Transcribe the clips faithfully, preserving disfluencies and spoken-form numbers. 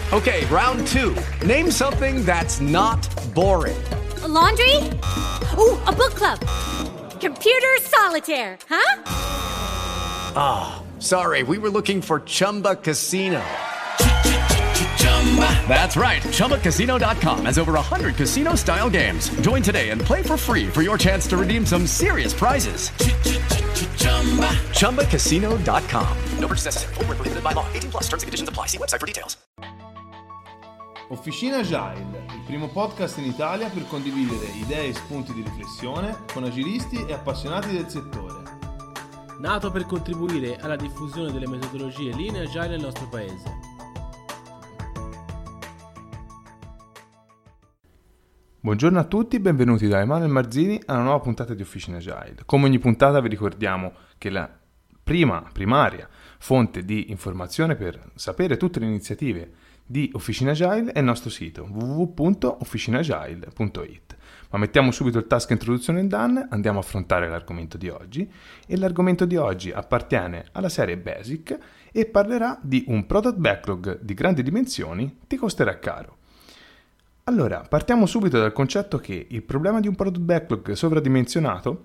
Okay, round two. Name something that's not boring. A laundry? Ooh, a book club. Computer solitaire, huh? Ah, oh, sorry, we were looking for Chumba Casino. That's right, Chumba Casino dot com has over one hundred casino-style games. Join today and play for free for your chance to redeem some serious prizes. Chumba Casino dot com. No purchase necessary. Void where prohibited by law. eighteen plus terms and conditions apply. See website for details. Officina Agile, il primo podcast in Italia per condividere idee e spunti di riflessione con agilisti e appassionati del settore. Nato per contribuire alla diffusione delle metodologie Lean e Agile nel nostro paese. Buongiorno a tutti, benvenuti da Emanuele Marzini alla nuova puntata di Officina Agile. Come ogni puntata vi ricordiamo che la prima, primaria fonte di informazione per sapere tutte le iniziative di Officina Agile è il nostro sito w w w punto officina agile punto i t. Ma mettiamo subito il task introduzione done, andiamo a affrontare l'argomento di oggi e l'argomento di oggi appartiene alla serie Basic e parlerà di un product backlog di grandi dimensioni ti costerà caro. Allora, partiamo subito dal concetto che il problema di un product backlog sovradimensionato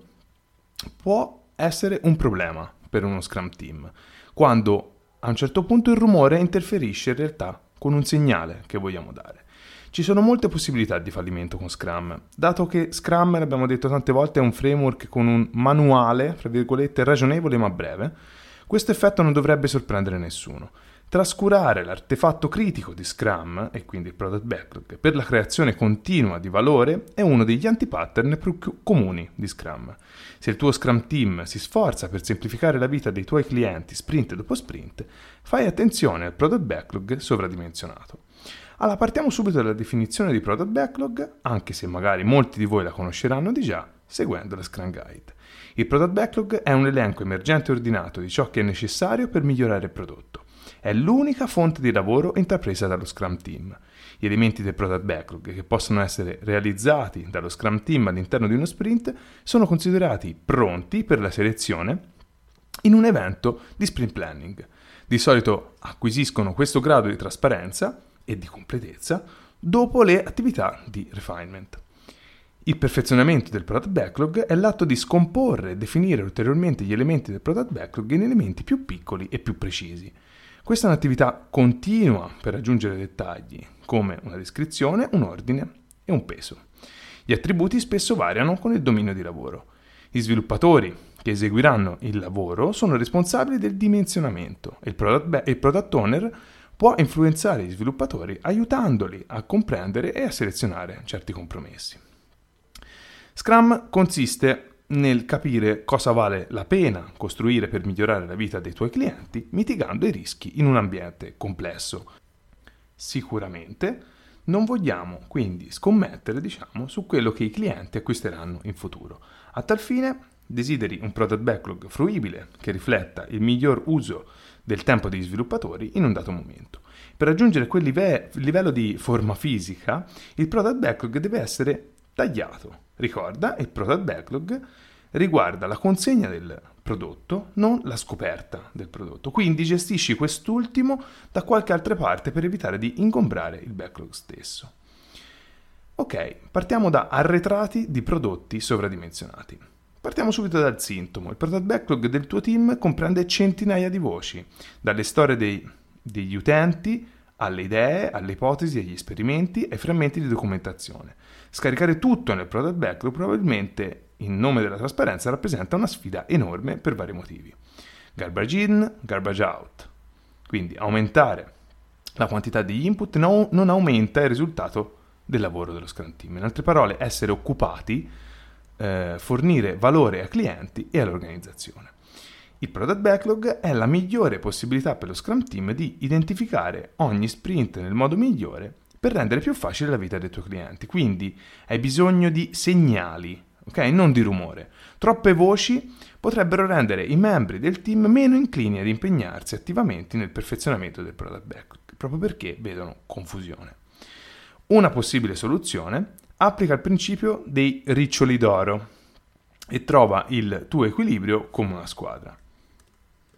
può essere un problema per uno Scrum team, quando a un certo punto il rumore interferisce in realtà con un segnale che vogliamo dare. Ci sono molte possibilità di fallimento con Scrum, dato che Scrum, l'abbiamo detto tante volte, è un framework con un manuale, fra virgolette, ragionevole ma breve. Questo effetto non dovrebbe sorprendere nessuno. Trascurare l'artefatto critico di Scrum, e quindi il product backlog, per la creazione continua di valore è uno degli anti-pattern più comuni di Scrum. Se il tuo Scrum team si sforza per semplificare la vita dei tuoi clienti sprint dopo sprint, fai attenzione al product backlog sovradimensionato. Allora, partiamo subito dalla definizione di product backlog, anche se magari molti di voi la conosceranno di già, seguendo la Scrum Guide. Il product backlog è un elenco emergente e ordinato di ciò che è necessario per migliorare il prodotto. È l'unica fonte di lavoro intrapresa dallo Scrum Team. Gli elementi del product backlog che possono essere realizzati dallo Scrum Team all'interno di uno sprint sono considerati pronti per la selezione in un evento di sprint planning. Di solito acquisiscono questo grado di trasparenza e di completezza dopo le attività di refinement. Il perfezionamento del product backlog è l'atto di scomporre e definire ulteriormente gli elementi del product backlog in elementi più piccoli e più precisi. Questa è un'attività continua per raggiungere dettagli, come una descrizione, un ordine e un peso. Gli attributi spesso variano con il dominio di lavoro. Gli sviluppatori che eseguiranno il lavoro sono responsabili del dimensionamento e il product, ba- il product owner può influenzare gli sviluppatori aiutandoli a comprendere e a selezionare certi compromessi. Scrum consiste nel capire cosa vale la pena costruire per migliorare la vita dei tuoi clienti, mitigando i rischi in un ambiente complesso. Sicuramente non vogliamo quindi scommettere, diciamo, su quello che i clienti acquisteranno in futuro. A tal fine, desideri un product backlog fruibile che rifletta il miglior uso del tempo degli sviluppatori in un dato momento. Per raggiungere quel live- livello di forma fisica, il product backlog deve essere tagliato. Ricorda, il product backlog riguarda la consegna del prodotto, non la scoperta del prodotto. Quindi gestisci quest'ultimo da qualche altra parte per evitare di ingombrare il backlog stesso. Ok, partiamo da arretrati di prodotti sovradimensionati. Partiamo subito dal sintomo. Il product backlog del tuo team comprende centinaia di voci, dalle storie dei, degli utenti alle idee, alle ipotesi, agli esperimenti, ai frammenti di documentazione. Scaricare tutto nel product backlog probabilmente, in nome della trasparenza, rappresenta una sfida enorme per vari motivi. Garbage in, garbage out. Quindi aumentare la quantità degli input no, non aumenta il risultato del lavoro dello Scrum Team. In altre parole, essere occupati, eh, fornire valore ai clienti e all'organizzazione. Il product backlog è la migliore possibilità per lo Scrum Team di identificare ogni sprint nel modo migliore per rendere più facile la vita dei tuoi clienti. Quindi hai bisogno di segnali, ok? Non di rumore. Troppe voci potrebbero rendere i membri del team meno inclini ad impegnarsi attivamente nel perfezionamento del product backlog, proprio perché vedono confusione. Una possibile soluzione applica il principio dei riccioli d'oro e trova il tuo equilibrio come una squadra.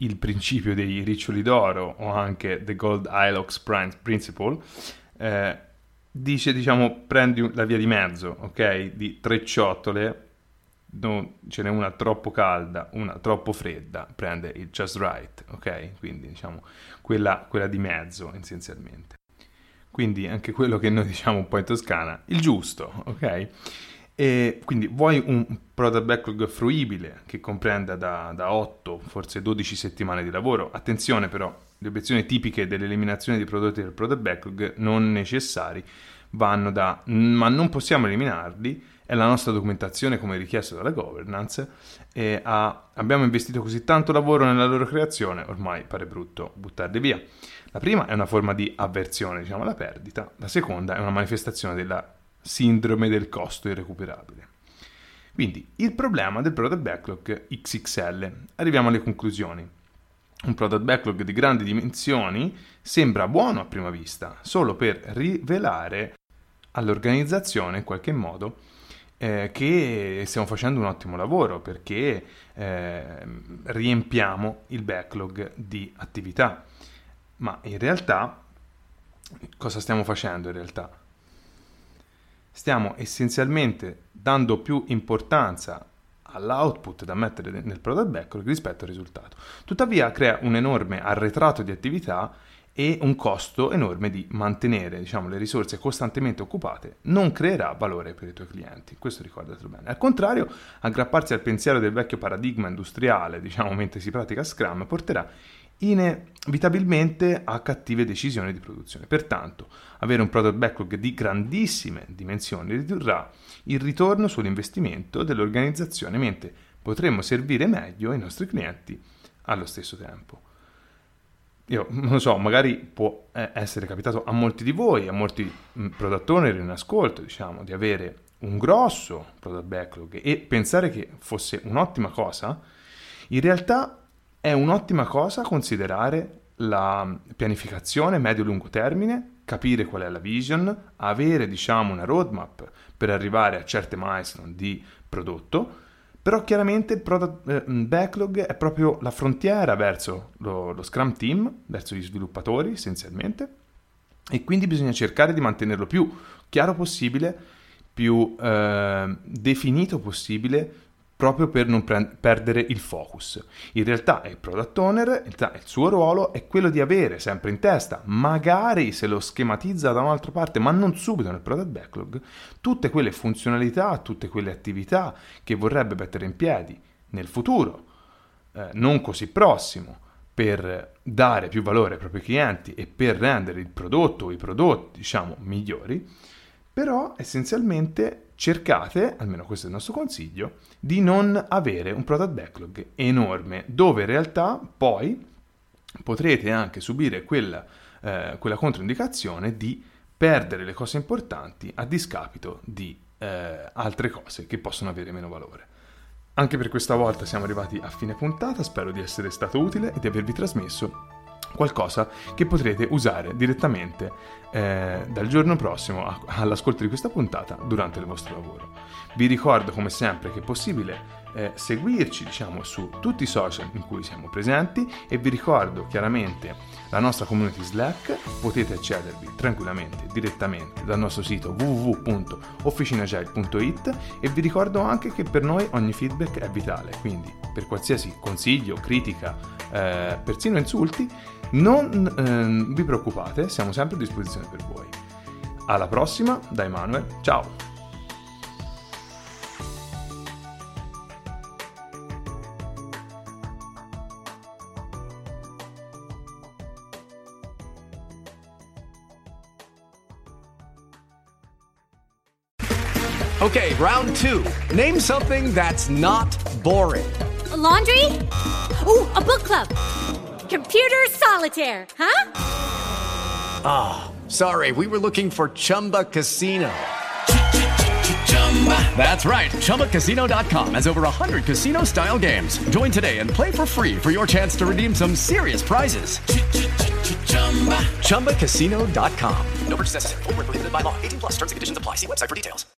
il principio dei riccioli d'oro o anche The Gold Ilox Principle, eh, dice, diciamo, prendi la via di mezzo, ok? Di tre ciotole, non ce n'è una troppo calda, una troppo fredda, prende il just right, ok? Quindi diciamo quella, quella di mezzo essenzialmente. Quindi anche quello che noi diciamo un po' in Toscana, il giusto, ok? E quindi vuoi un product backlog fruibile che comprenda da, da otto, forse dodici settimane di lavoro. Attenzione però, le obiezioni tipiche dell'eliminazione di prodotti del product backlog non necessari vanno da ma non possiamo eliminarli, è la nostra documentazione come richiesto dalla governance e ha, abbiamo investito così tanto lavoro nella loro creazione, ormai pare brutto buttarli via. La prima è una forma di avversione, diciamo, alla perdita, la seconda è una manifestazione della sindrome del costo irrecuperabile. Quindi il problema del product backlog X X L. Arriviamo alle conclusioni. Un product backlog di grandi dimensioni sembra buono a prima vista, solo per rivelare all'organizzazione in qualche modo eh, che stiamo facendo un ottimo lavoro, perché eh, riempiamo il backlog di attività. Ma in realtà cosa stiamo facendo in realtà? Stiamo essenzialmente dando più importanza all'output da mettere nel product backlog rispetto al risultato. Tuttavia crea un enorme arretrato di attività e un costo enorme di mantenere, diciamo, le risorse costantemente occupate non creerà valore per i tuoi clienti. Questo ricordatelo bene. Al contrario, aggrapparsi al pensiero del vecchio paradigma industriale, diciamo, mentre si pratica Scrum, porterà inevitabilmente a cattive decisioni di produzione. Pertanto, avere un product backlog di grandissime dimensioni ridurrà il ritorno sull'investimento dell'organizzazione, mentre potremmo servire meglio i nostri clienti allo stesso tempo. Io non lo so, magari può essere capitato a molti di voi, a molti product owner in ascolto, diciamo, di avere un grosso product backlog e pensare che fosse un'ottima cosa. In realtà è un'ottima cosa considerare la pianificazione medio-lungo termine, capire qual è la vision, avere, diciamo, una roadmap per arrivare a certe milestone di prodotto, però chiaramente il product backlog è proprio la frontiera verso lo, lo Scrum Team, verso gli sviluppatori essenzialmente, e quindi bisogna cercare di mantenerlo più chiaro possibile, più eh, definito possibile, proprio per non pre- perdere il focus. In realtà è il product owner, in realtà il suo ruolo è quello di avere sempre in testa, magari se lo schematizza da un'altra parte, ma non subito nel product backlog, tutte quelle funzionalità, tutte quelle attività che vorrebbe mettere in piedi nel futuro, eh, non così prossimo, per dare più valore ai propri clienti e per rendere il prodotto o i prodotti, diciamo, migliori. Però essenzialmente cercate, almeno questo è il nostro consiglio, di non avere un product backlog enorme, dove in realtà poi potrete anche subire quella, eh, quella controindicazione di perdere le cose importanti a discapito di eh, altre cose che possono avere meno valore. Anche per questa volta siamo arrivati a fine puntata, spero di essere stato utile e di avervi trasmesso qualcosa che potrete usare direttamente eh, dal giorno prossimo a, all'ascolto di questa puntata durante il vostro lavoro. Vi ricordo come sempre che è possibile eh, seguirci, diciamo, su tutti i social in cui siamo presenti, e vi ricordo chiaramente la nostra community Slack. Potete accedervi tranquillamente direttamente dal nostro sito w w w punto officinagile punto i t, e vi ricordo anche che per noi ogni feedback è vitale, quindi per qualsiasi consiglio, critica, eh, persino insulti, non eh, vi preoccupate, siamo sempre a disposizione per voi. Alla prossima, da Emanuele, ciao! Okay, round two. Name something that's not boring. A laundry? Ooh, a book club. Computer solitaire, huh? Ah, oh, sorry, we were looking for Chumba Casino. That's right, Chumba Casino dot com has over one hundred casino-style games. Join today and play for free for your chance to redeem some serious prizes. Chumba Casino dot com. No purchase necessary. Void where prohibited by law. eighteen plus terms and conditions apply. See website for details.